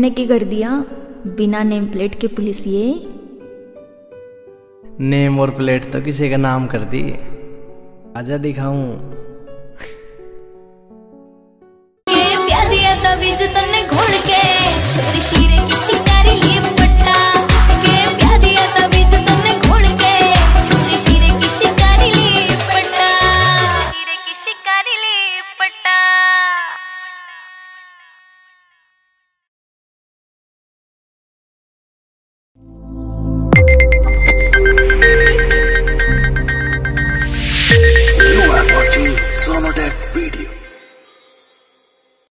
इन्होंने की कर दिया बिना नेम प्लेट के पुलिस ये। नेम और प्लेट तो किसी का नाम कर दी। आजा दिखाऊं। बीज तन्ने घोड़ के छोरी शीरे की शिकारी ली पट्टा के ब्याह दिया था बीज तन्ने घोड़ के छोरी शीरे की शिकारी ली पट्टा शीरे की शिकारी ली पट्टा। You are watching Sonodef video.